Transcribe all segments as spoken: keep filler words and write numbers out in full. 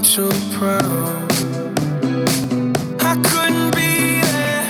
too proud. I couldn't be there,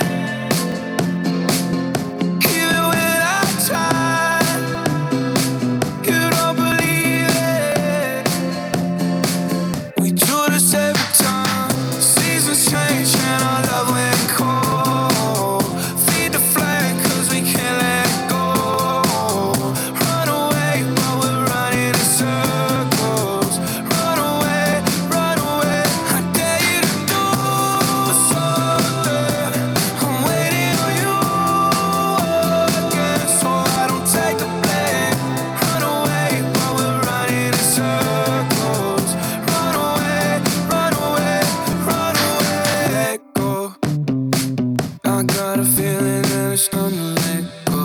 even when I tried. You don't believe it. We do this every time. Seasons change and our love went cold. Feed the flame 'cause we can't let go. Run away while we're running in circles. Run away, run away. I dare you to do something. I'm waiting on you again, so I don't take the blame. Run away while we're running in circles. Run away, run away, run away. Let go. I got a feeling that it's time to let go.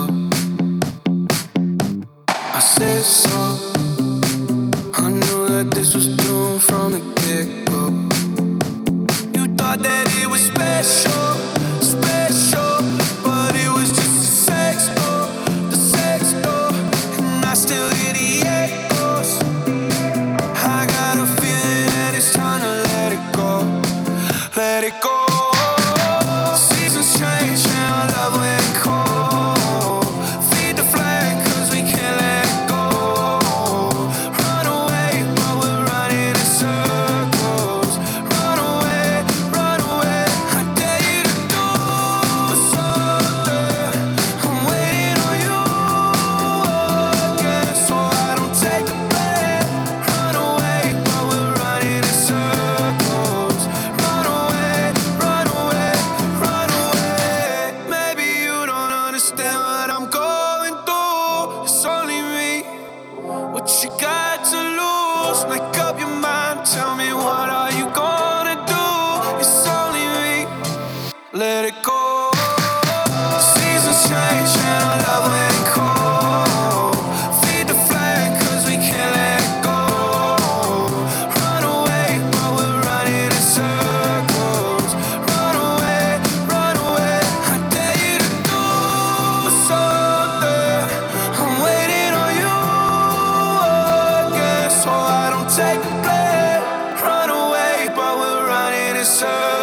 I said so. I knew that this was doomed from the get-go. You thought that it was special, special, but it was just a sex door, the sex door, and I still hear the echoes. I got a feeling that it's time to let it go, let it go. Seasons change and our love went cold. Feed the flame 'cause we can't let go. Run away while we're running in circles. Run away, run away. I dare you to do something. I'm waiting on you again, so I don't take the blame. Run away while we're running in circles. Run away, run away, run away. Maybe you don't understand what I'm going through. It's only me. What you got to lose? Make up your mind. Tell me, what are you gonna do? It's only me. Let it go. Seasons change and our love went cold. Feed the flame 'cause we can't let go. Run away while we're running in circles. Run away, run away. I dare you to do something. I'm waiting on you again, so I don't take the blame. Run away while we're running in circles.